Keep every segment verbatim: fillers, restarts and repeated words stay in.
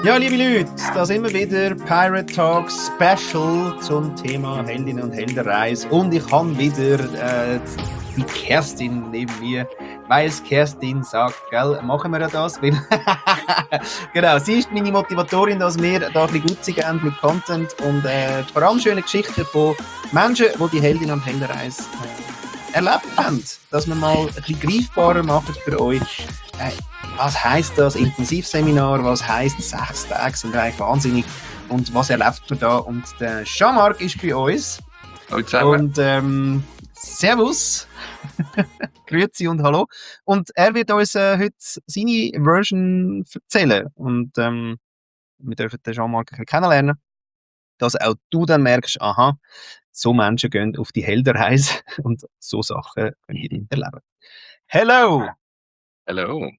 Ja, liebe Leute, da sind wir wieder. Pirate Talk Special zum Thema Heldinnen und Heldenreise. Und ich habe wieder äh, die Kerstin neben mir, weil es Kerstin sagt, gell, machen wir ja das. Weil genau, sie ist meine Motivatorin, dass wir da ein bisschen gut sind mit Content und äh, vor allem schöne Geschichten von Menschen, die die Heldinnen und Heldenreise äh, erlebt haben. Dass wir mal ein bisschen greifbarer machen für euch. Äh, Was heisst das Intensivseminar? Was heisst sechs Tage sind eigentlich wahnsinnig? Und was erlebt man da? Und der Jean-Marc ist bei uns. Hallo zusammen. Und ähm, Servus. Grüezi und Hallo. Und er wird uns äh, heute seine Version erzählen. Und ähm, wir dürfen den Jean-Marc ein bisschen kennenlernen. Dass auch du dann merkst, aha, so Menschen gehen auf die Heldenreise und so Sachen können ihr erleben. Hello! Hallo.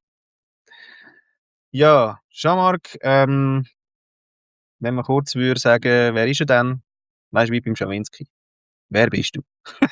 Ja, Jean-Marc, ähm, wenn man kurz würde sagen, wer ist er denn? Weißt du, wie beim Schawinski. Wer bist du?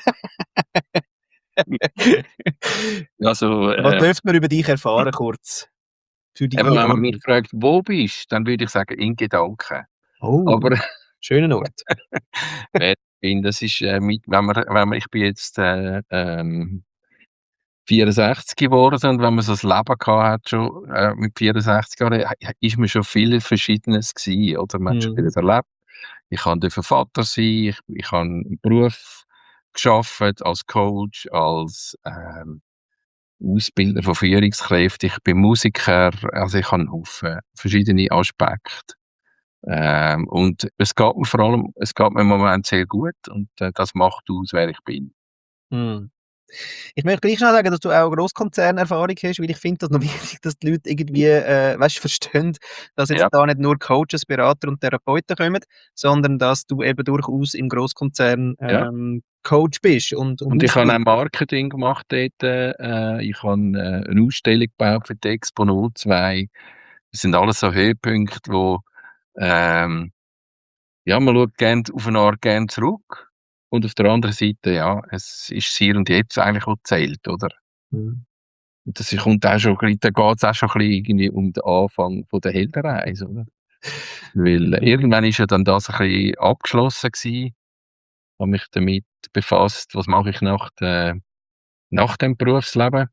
Also, Was äh, dürfte man über dich erfahren, kurz? Für die eben, wenn man und- mich fragt, wo bist, dann würde ich sagen, in Gedanken. Oh, Aber schöner Ort. wer ich bin, das ist, äh, mit, wenn man, wenn man, ich bin jetzt äh, ähm, vierundsechzig geworden und wenn man so ein Leben gehabt hat, schon äh, mit vierundsechzig Jahren, äh, ist mir schon viel Verschiedenes gewesen, oder? Man hat schon Mhm. vieles erlebt. Ich durfte Vater sein, ich, ich habe einen Beruf geschafft als Coach, als ähm, Ausbilder von Führungskräften, ich bin Musiker, also ich habe einen Haufen verschiedene Aspekte. Ähm, und es geht mir vor allem, es geht mir im Moment sehr gut und äh, das macht aus, wer ich bin. Mhm. Ich möchte gleich schnell sagen, dass du auch Grosskonzernerfahrung hast, weil ich finde das noch wichtig, dass die Leute irgendwie, äh, weißt, verstehen, dass jetzt Ja. da nicht nur Coaches, Berater und Therapeuten kommen, sondern dass du eben durchaus im Grosskonzern Ja. ähm, Coach bist. Und, und, Und ich habe auch Ausbilder. Marketing gemacht dort. Äh, ich habe äh, eine Ausstellung gebaut für die Expo null zwei. Das sind alles so Höhepunkte, wo ähm, ja, man schaut gern, auf eine Art gern zurück. Und auf der anderen Seite, ja, es ist das Hier und Jetzt eigentlich, was zählt, oder? Mhm. Und das kommt auch schon, ein bisschen- da geht es auch schon ein bisschen irgendwie um den Anfang von der Heldenreise, oder? Weil äh, irgendwann ist ja dann das ein bisschen abgeschlossen gewesen. Habe mich damit befasst, was mache ich nach, der, nach dem Berufsleben.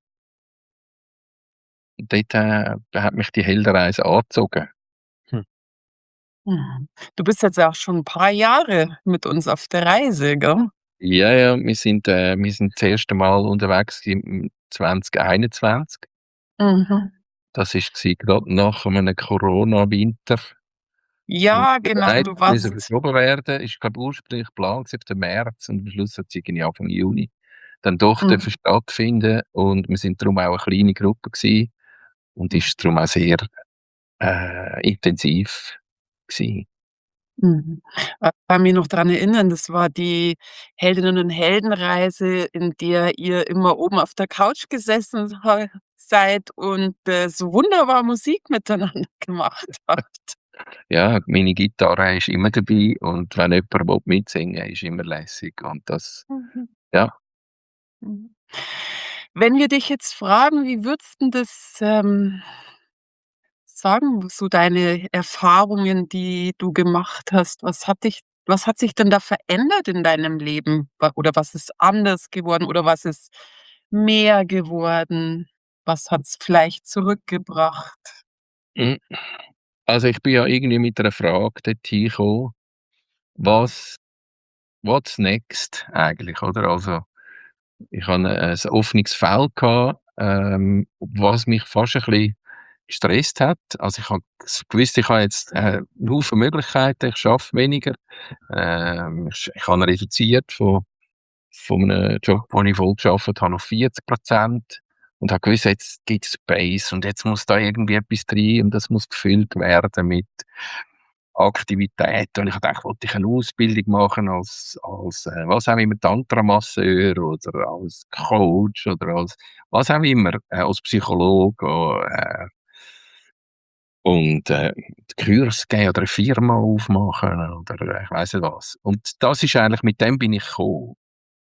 Und dort äh, hat mich die Heldenreise angezogen. Mhm. Du bist jetzt auch schon ein paar Jahre mit uns auf der Reise, gell? Ja, ja, wir sind, äh, wir sind das erste Mal unterwegs im zwanzig einundzwanzig. Mhm. Das war gerade nach einem Corona-Winter. Ja, Die genau, Reise du musste warst verschoben werden. Ist, glaube ich, ursprünglich geplant auf den März und am Schluss hat es irgendwie Anfang Juni dann doch mhm. dürfen stattfinden. Und wir sind darum auch eine kleine Gruppe gewesen und ist darum auch sehr äh, intensiv gewesen. Mhm. Äh, kann mich noch dran erinnern, das war die Heldinnen und Heldenreise, in der ihr immer oben auf der Couch gesessen ha seid und, äh, so wunderbar Musik miteinander gemacht habt. Ja, meine Gitarre ist immer dabei und wenn jemand will mitsingen will, ist immer lässig. Und das, Mhm. ja, Mhm. Wenn wir dich jetzt fragen, wie würdest 'n das, ähm, sagen, so deine Erfahrungen, die du gemacht hast, was hat dich was hat sich denn da verändert in deinem Leben? Wa oder was ist anders geworden oder was ist mehr geworden? Was hat's vielleicht zurückgebracht? hm, also ich bin ja irgendwie mit einer Frage dorthin gekommen, was what's next eigentlich, oder? Also, ich hatte ein offenes Feld gehabt, ähm, was mich fast ein bisschen gestresst hat. Also, ich habe gewusst, ich habe jetzt, äh, 'n Haufen Möglichkeiten, ich arbeite weniger. Ähm, ich ich habe reduziert von von einem Job, wo ich voll gearbeitet habe, auf vierzig Prozent und habe gewusst, jetzt gibt's Space und jetzt muss da irgendwie etwas rein und das muss gefüllt werden mit Aktivitäten. Und ich habe gedacht, wollte ich eine Ausbildung machen als als, äh, was auch immer, Tantra-Masseur oder als Coach oder als was auch immer, äh, als Psychologe, äh, und, äh, Kurs geben oder eine Firma aufmachen oder, äh, ich weiss nicht was. Und das ist eigentlich, mit dem bin ich gekommen.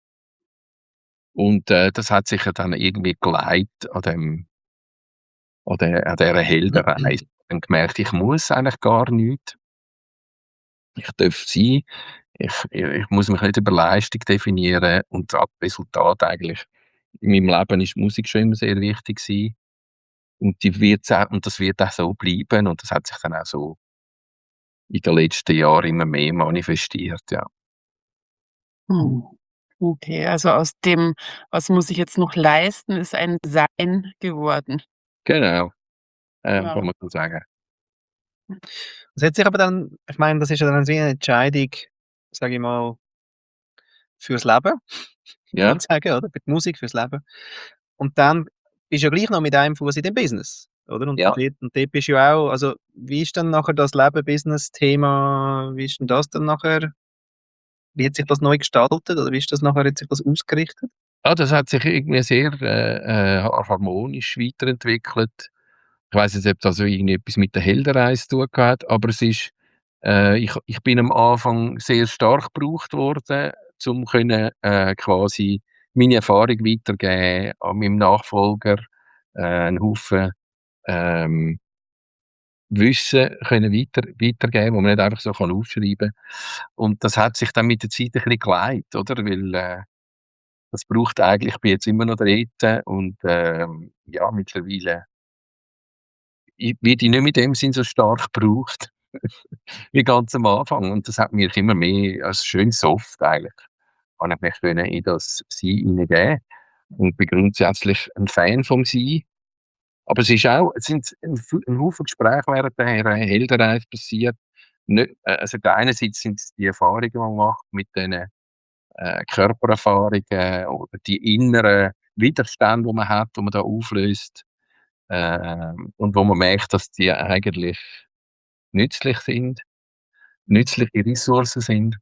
Und, äh, das hat sich ja dann irgendwie geleitet an dem an der an dieser Heldenreise, dann gemerkt, ich muss eigentlich gar nichts. Ich darf sein. Ich ich ich muss mich nicht über Leistung definieren und das Resultat eigentlich. In meinem Leben ist Musik schon immer sehr wichtig gewesen und die wird's auch und das wird auch so bleiben und das hat sich dann auch so in den letzten Jahren immer mehr manifestiert, ja. Mhm. Okay, also aus dem, was muss ich jetzt noch leisten, ist ein Sein geworden. Genau, ähm, Ja. kann man so sagen. Das hat sich aber dann ich meine, das ist ja dann wie 'ne Entscheidung, sage ich mal fürs Leben, kann man Ja, sagen, oder? Für die Musik, fürs Leben. Und dann bist du ja gleich noch mit einem Fuß in dem Business, oder? Und ja. und dort und dort bist du ja auch also, wie ist dann nachher das Leben-Business-Thema wie ist denn das dann nachher wie hat sich das neu gestaltet oder wie ist das nachher hat sich das ausgerichtet? Ah, das hat sich irgendwie sehr, äh, äh, ha harmonisch weiterentwickelt. Ich weiss jetzt nicht, ob das so irgendwie etwas mit der Heldenreise zu tun gehabt hat, aber es ist äh, ich ich bin am Anfang sehr stark gebraucht worden, um können, äh, quasi meine Erfahrung weitergeben an meinem Nachfolger, äh, 'n Haufen, ähm, Wissen können weiter weitergeben, wo man nicht einfach so kann aufschreiben. Und das hat sich dann mit der Zeit ein bisschen geleitet, oder? Weil, äh, das braucht eigentlich ich bin jetzt immer noch dort und, ähm, ja, mittlerweile i werde ich nicht mehr in dem Sinn so stark gebraucht wie ganz am Anfang und das hat mich immer mehr als schön soft eigentlich habe ich mich können in das Sein hineingeben und bin grundsätzlich 'n Fan vom Sein. Aber es ist auch es sind 'n v 'n Haufen Gespräche während der Re Heldenreise passiert. Nicht äh, also einerseits sind's die Erfahrungen, die man macht mit diesen, äh, Körpererfahrungen oder die inneren Widerstände, die man hat, die man da auflöst, ähm, und wo man merkt, dass die eigentlich nützlich sind, nützliche Ressourcen sind.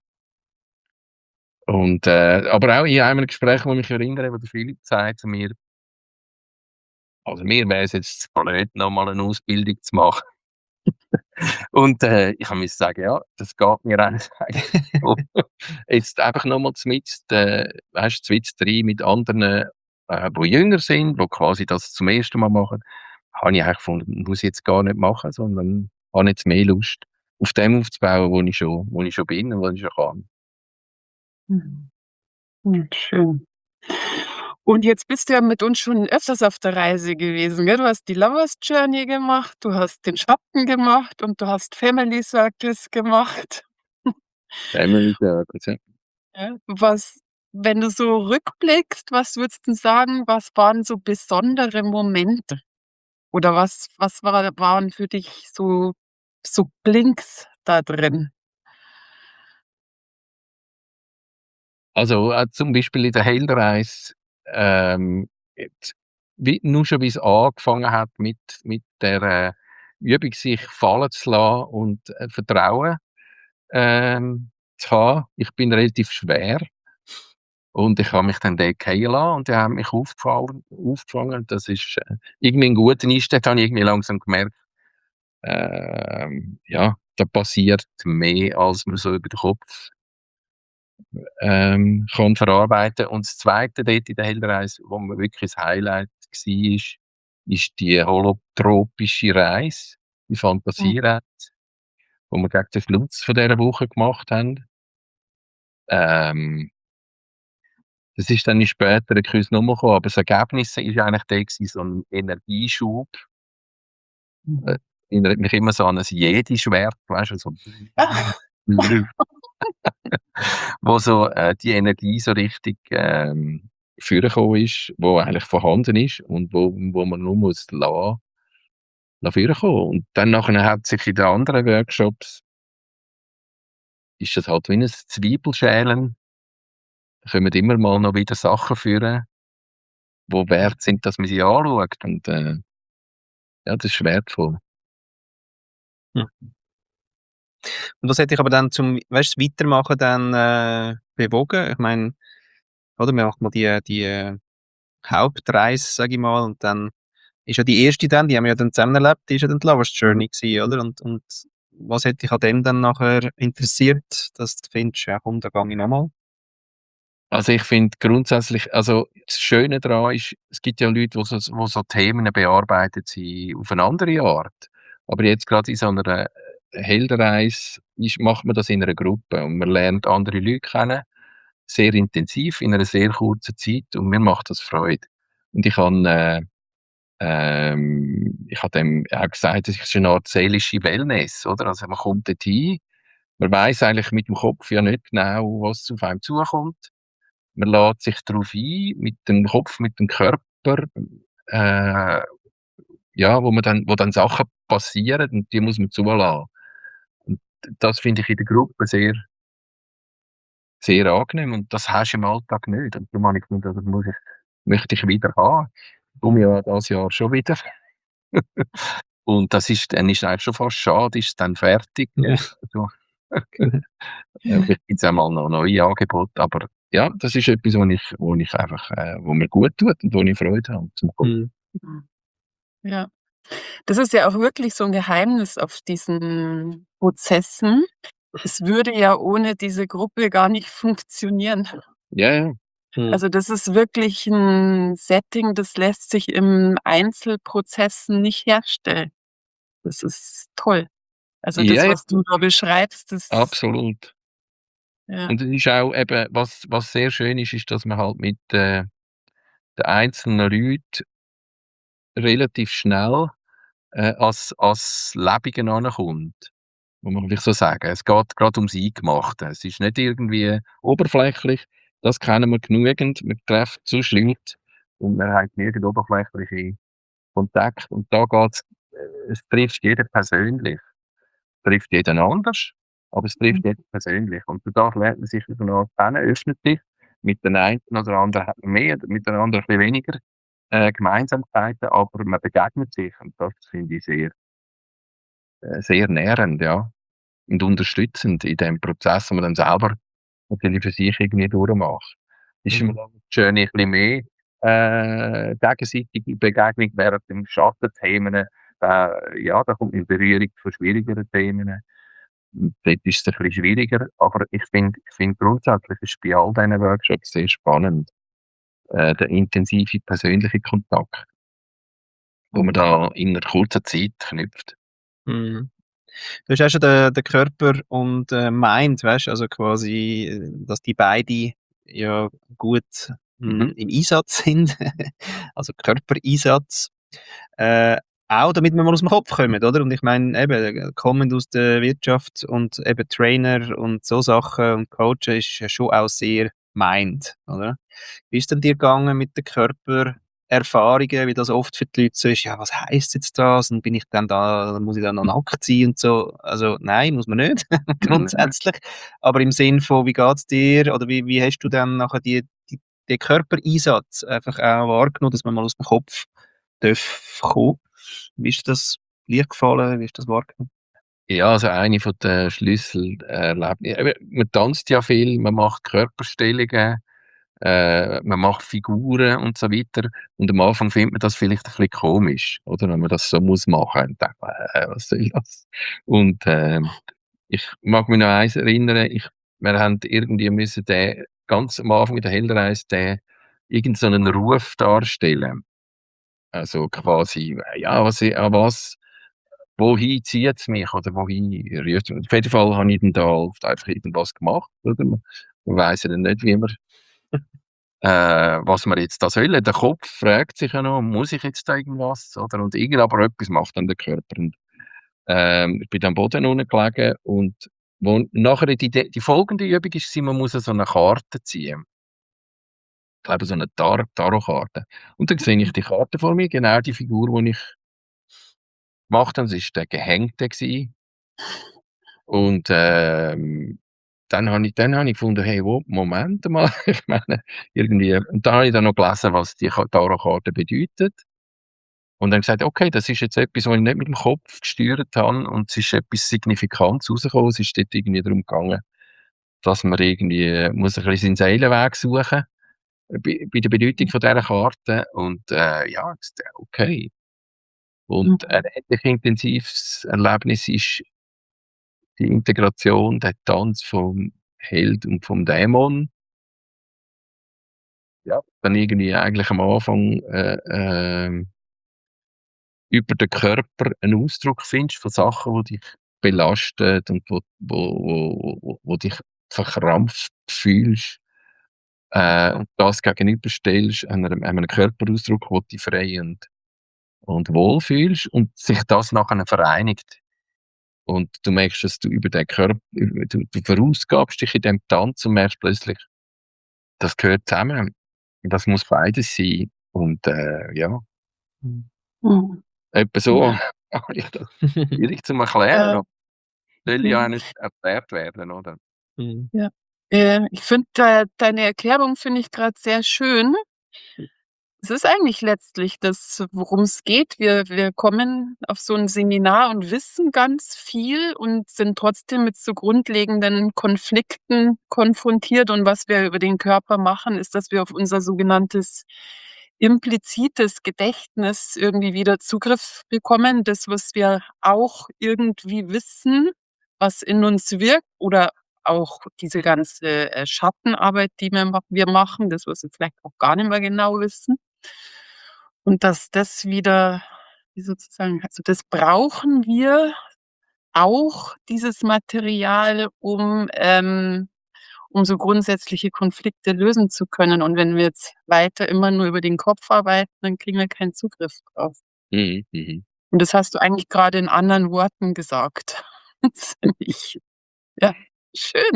Und, äh aber auch in einem Gespräch, wo ich mich erinnere, wo der Philipp sagt zu mir also, mir wäre es jetzt zu blöd, noch mal 'ne Ausbildung zu machen. Und, äh, ich habe müssen sagen: „Ja, das geht mir eigentlich so.“ Jetzt einfach noch mal zmitzt äh, weißt du, zwischendrin mit anderen, äh, die jünger sind, die quasi das zum ersten Mal machen, habe ich eigentlich gefunden, muss ich jetzt gar nicht machen, sondern habe jetzt mehr Lust, auf dem aufzubauen, wo ich schon wo ich schon bin und was ich schon kann. Mhm. Hm, schön. Und jetzt bist du ja mit uns schon öfters auf der Reise gewesen, gell? Du hast die Lovers Journey gemacht, du hast den Schatten gemacht und du hast Family Circles gemacht. Family Circles, ja. Ja, was wenn du so rückblickst, was würdest 'n sagen, was waren so besondere Momente? Oder was was war waren für dich so so Blinks da drin? Also, äh, zum Beispiel in der Heldenreise, ähm, jetzt wie nur schon wie's angefangen hat mit mit der, äh, Übung, sich fallen zu lassen und, äh, Vertrauen, ähm, zu haben. Ich bin relativ schwer und ich habe mich dann dort fallen lassen und die haben mich aufgefangen aufgefangen. Das ist, äh, irgendwie 'n guter Einstieg, habe ich irgendwie langsam gemerkt, ähm, ja, da passiert mehr, als man so über den Kopf ähm, kann verarbeiten. Und das Zweite dort in der Heldenreise, wo mir wirklich das Highlight war, ist ist die holotropische Reise, die Hm. Fantasiereise, die wir gegen den Schluss von dieser Woche gemacht haben. Ähm das ist dann in späteren Kursen noch mal gekommen, aber das Ergebnis ist eigentlich der gewesen, so 'n Energieschub. Äh, Mhm. erinnert mich immer so an ein Jedi-Schwert, weißt du, so wo so, äh, die Energie so richtig, ähm, vorgekommen ist, wo eigentlich vorhanden ist und wo wo man nur muss lassen la vorkommen. Und dann nachher hat sich in den anderen Workshops ist das halt wie 'n Zwiebelschälen. Da kommen immer mal noch wieder Sachen vor, wo wert sind, dass man sie anschaut und, äh, ja, das ist wertvoll. Mhm. Und was hat dich aber dann zum weißt du, das Weitermachen dann, äh, bewogen? Ich meine, oder, man macht mal die die Hauptreise, sage ich mal, und dann ist ja die erste dann, die haben wir ja dann zusammen erlebt, die ist ja dann die Lovers Journey gewesen, oder? Und und was hat dich an dem dann nachher interessiert, dass du findest: „Ja komm, da gehe ich noch mal?“ Also, ich finde grundsätzlich also, das Schöne daran ist, es gibt ja Leute, die so so wo so Themen bearbeitet sie auf eine andere Art. Aber jetzt gerade in so einer äh, Heldenreise ist macht man das in einer Gruppe und man lernt andere Leute kennen, sehr intensiv in einer sehr kurzen Zeit und mir macht das Freude. Und ich habe, äh, ähm ich habe dem auch gesagt, das ist eine Art seelische Wellness, oder? Also, man kommt dorthin, man weiss eigentlich mit dem Kopf ja nicht genau, was auf einem zukommt. Man lässt sich darauf ein, mit dem Kopf, mit dem Körper, äh, ja, wo man dann wo dann Sachen passieren und die muss man zulassen. Und das finde ich in der Gruppe sehr sehr angenehm und das hast du im Alltag nicht. Und darum habe ich gefunden, das muss ich möchte ich wieder haben. Komme ja dieses Jahr schon wieder. Und das ist dann ist eigentlich schon fast schade, ist es dann fertig. Ja. Also, äh, vielleicht gibt's auch mal noch neue Angebote, aber ja, das ist etwas, wo ich wo ich einfach äh, wo mir gut tut und wo ich Freude habe zum Gucken. Mhm. Mhm. Ja. Das ist ja auch wirklich so 'n Geheimnis auf diesen Prozessen. Es würde ja ohne diese Gruppe gar nicht funktionieren. Ja, ja. Mhm. Also, das ist wirklich 'n Setting, das lässt sich im Einzelprozessen nicht herstellen. Das ist toll. Also, Ja, das, ja, was du da beschreibst, das absolut. ja. Und es ist auch eben, was was sehr schön ist, ist, dass man halt mit, äh, den einzelnen Leuten relativ schnell, äh, ans ans Lebige rankommt, muss man vielleicht so sagen. Es geht grad ums Eingemachte. Es ist nicht irgendwie oberflächlich, das kennen wir genügend. Wir treffen sonst Leute und wir haben genügend oberflächliche Kontakte und da geht's äh, es trifft jeden persönlich. Trifft jeden anders, aber es Mhm. trifft jeden persönlich. Und durch das lernt man sich auf eine Art kennen, öffnet sich. Mit den einen oder anderen hat man mehr, mit den anderen ein bisschen weniger äh, Gemeinsamkeiten, aber man begegnet sich und das finde ich sehr, äh, sehr nährend, ja, und unterstützend in dem Prozess, den man dann selber natürlich für sich irgendwie durchmacht. Ist immer Mhm. noch schön, ein bisschen mehr äh, gegenseitige Begegnung während dem Schattenthemen. Äh, ja, da kommt man in Berührung von schwierigeren Themen. Hm, dort ist es ein bisschen schwieriger, aber ich finde ich finde grundsätzlich ist bei all diesen Workshops sehr spannend, äh, der intensive persönliche Kontakt, wo man da in 'ner kurzen Zeit knüpft. Mhm. Du hast auch schon den den Körper und, äh, Mind, weißt du, also quasi, äh, dass die beide ja gut, Mhm. hm, im Einsatz sind, also Körpereinsatz. Äh, auch damit wir mal aus'm Kopf kommen, oder? Und ich meine, eben, äh, kommend aus der Wirtschaft und eben Trainer und so Sachen und Coachen ist ja schon auch sehr Mind, oder? Wie ist denn dir gegangen mit den Körpererfahrungen, wie das oft für die Leute so ist: „Ja, was heisst jetzt das? Und bin ich dann da muss ich dann noch nackt sein und so?“ Also, nein, muss man nicht, Mhm. grundsätzlich. Aber im Sinn von, wie geht's dir oder wie wie hast du dann nachher die die den Körpereinsatz einfach auch wahrgenommen, dass man mal aus'm Kopf darf kommen? Wie ist das dir gefallen? Wie hast du das wahrgenommen? Ja, also eine von den Schlüsselerlebni eben, man tanzt ja viel, man macht Körperstellungen, äh, man macht Figuren und so weiter. Und am Anfang findet man das vielleicht ein bisschen komisch, oder? Wenn man das so muss machen und denkt man: „Äh, was soll das?“ Und, ähm, ich mag mich noch an eins erinnern, ich wir haben irgendwie müssen den ganz am Anfang in der Heldenreise den irgend so 'nen Ruf darstellen. Also quasi, äh, ja, was i an was wohin zieht's mich oder wohin rührt's mich? Auf jeden Fall habe ich dann da oft einfach irgendwas gemacht, oder? Man man weiss ja dann nicht, wie man äh, was wir jetzt da sollen. Der Kopf fragt sich ja noch: „Muss ich jetzt da irgendwas?“ Oder? Und irgend aber etwas macht dann der Körper. Und, ähm, ich bin dann am Boden unten gelegen und wo nachher die de die folgende Übung ist war, man muss so 'ne Karte ziehen. Ich glaube, so 'ne Tar Tarotkarte. Und dann sehe ich die Karte vor mir, genau die Figur, die ich gemacht habe. Das war der Gehängte gewesen. Und, ähm, dann habe ich dann habe ich gefunden: „Hey, wo Moment mal, ich meine, irgendwie“ und da habe ich dann noch gelesen, was die Ka Tarotkarte bedeutet. Und dann gesagt: „Okay, das ist jetzt etwas, was ich nicht mit dem Kopf gesteuert habe und es ist etwas Signifikantes rausgekommen.“ Es ist dort irgendwie darum gegangen, dass man irgendwie äh, muss ein bisschen seinen Seelenweg suchen, äh, bei bei der Bedeutung von dieser Karte und, äh, ja, jetzt, äh, okay. Und Mhm. ein ähnlich intensives Erlebnis ist die Integration, der Tanz vom Held und vom Dämon. Ja, dann irgendwie eigentlich am Anfang, äh, ähm über den Körper einen Ausdruck findest von Sachen, die dich belastet und wo, wo, wo, wo, wo dich verkrampft fühlst, äh, und das gegenüberstellst einem, einem Körperausdruck, wo du dich frei und, und wohl fühlst und sich das nachher vereinigt. Und du merkst, dass du über den Körper, über- du, du verausgabst dich in dem Tanz und merkst plötzlich, das gehört zusammen. Das muss beides sein. Und äh, ja, Mhm. etwa so Ja. habe ich das schwierig zu erklären. Äh, Soll ja auch mhm. nicht erklärt werden, oder? Mhm. Ja. Äh, ich finde, de deine Erklärung finde ich gerade sehr schön. Es ist eigentlich letztlich das, worum es geht. Wir wir kommen auf so ein Seminar und wissen ganz viel und sind trotzdem mit so grundlegenden Konflikten konfrontiert. Und was wir über den Körper machen, ist, dass wir auf unser sogenanntes implizites Gedächtnis irgendwie wieder Zugriff bekommen. Das, was wir auch irgendwie wissen, was in uns wirkt oder auch diese ganze, äh, Schattenarbeit, die wir ma wir machen, das, was wir vielleicht auch gar nicht mehr genau wissen. Und dass das wieder wie sozusagen also, das brauchen wir auch, dieses Material, um, ähm um so grundsätzliche Konflikte lösen zu können. Und wenn wir jetzt weiter immer nur über den Kopf arbeiten, dann kriegen wir keinen Zugriff drauf. Mhm, mhm. Und das hast du eigentlich grade in anderen Worten gesagt. Das finde ich ja, schön.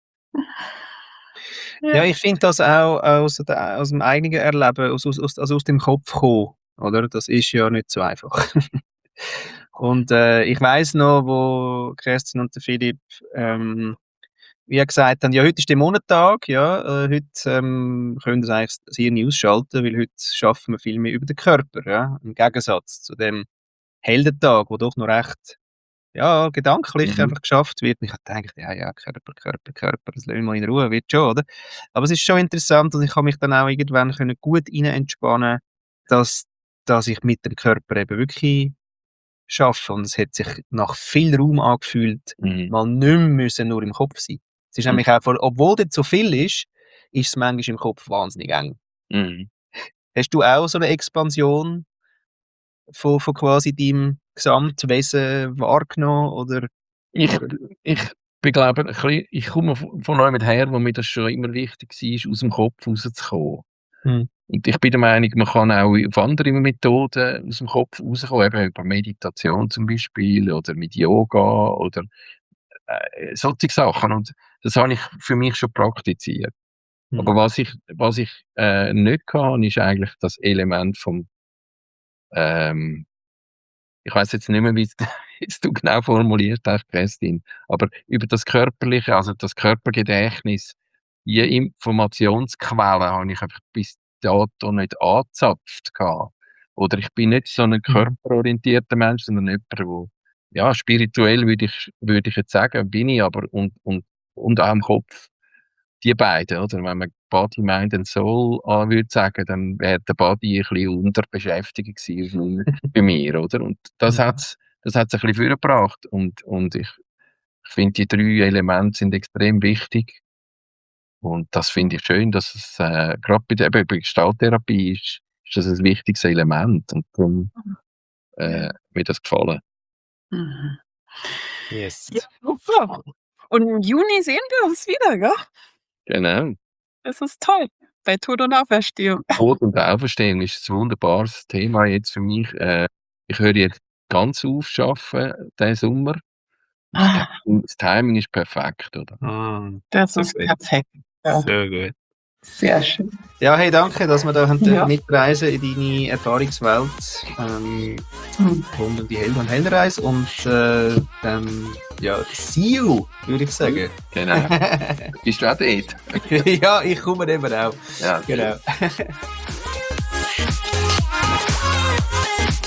Ja, Ja. ich finde das auch aus der aus dem eigenen Erleben, aus aus aus also aus dem Kopf kommen, oder? Das ist ja nicht so einfach. Und, äh, ich weiss noch, wo Kerstin und der Philipp, ähm, wie gesagt haben: «Ja, heute ist der Montag, ja, äh, heute, ähm, könnt ihr eigentlich das Hirn ausschalten, weil heute schaffen wir viel mehr über den Körper», ja? Im Gegensatz zu dem Heldentag, wo doch noch recht, ja, gedanklich Mhm. einfach geschafft wird. Und ich habe gedacht: «Ja, ja, Körper, Körper, Körper, das lassen wir mal in Ruhe, wird schon», oder? Aber es ist schon interessant und ich habe mich dann auch irgendwann können gut rein entspannen, dass dass ich mit dem Körper eben wirklich schaffe. Und es hat sich nach viel Raum angefühlt, Mhm. mal nicht mehr müssen nur im Kopf sein. Es ist Mhm. nämlich auch, vor- obwohl dort so viel ist, ist es manchmal im Kopf wahnsinnig eng. Mhm. Hast du auch so eine Expansion von, von quasi deinem Gesamtwesen wahrgenommen? Oder? Ich, ich bin, glaube ich, ein bisschen, ich komme von von jemandem her, wo mir das schon immer wichtig war, aus dem Kopf rauszukommen. Hm. Und ich bin der Meinung, man kann auch auf andere Methoden aus dem Kopf rauskommen, eben über Meditation zum Beispiel oder mit Yoga oder äh, solche Sachen. Und das habe ich für mich schon praktiziert. Hm. Aber was ich, was ich äh, nicht kann, ist eigentlich das Element vom, ähm, ich weiß jetzt nicht mehr, wie es jetzt du genau formuliert hast, Kerstin, aber über das Körperliche, also das Körpergedächtnis, je Informationsquelle habe ich einfach bis dato nicht angezapft gehabt. Oder ich bin nicht so ein körperorientierter Mensch, sondern jemand, der, ja, spirituell würde ich, würde ich jetzt sagen, bin ich, aber und, und, und auch im Kopf. Die beiden, oder? Wenn man Body, Mind and Soul an würde sagen, dann wäre der Body ein bisschen unterbeschäftigt gewesen bei mir, oder? Und das Mhm. hat's, das hat's ein bisschen vorgebracht. Und, und ich finde, die drei Elemente sind extrem wichtig. Und das finde ich schön, dass es, äh, gerade bei der, eben bei Gestalttherapie ist, ist das ein wichtiges Element. Und darum, äh, Ja. mir das gefallen. Mhm. Yes. Ja, super. Und im Juni sehen wir uns wieder, gell? Genau. Das ist toll. Bei Tod und Auferstehung. Tod und Auferstehung ist ein wunderbares Thema jetzt für mich. Äh, ich höre jetzt ganz auf arbeiten diesen Sommer. Das Ah, Timing das Timing ist perfekt, oder? Ah, das so ist gut. perfekt. Ja, So gut. sehr schön. Ja, hey, danke, dass wir da haben Ja. mitreisen in deine Erfahrungswelt. Ähm, Mhm. rund um die Held- und Heldenreise. Und äh, dann, ja, see you, würde ich sagen. Genau. Bist du auch dort? Ja, ich komme eben auch. Ja, Genau.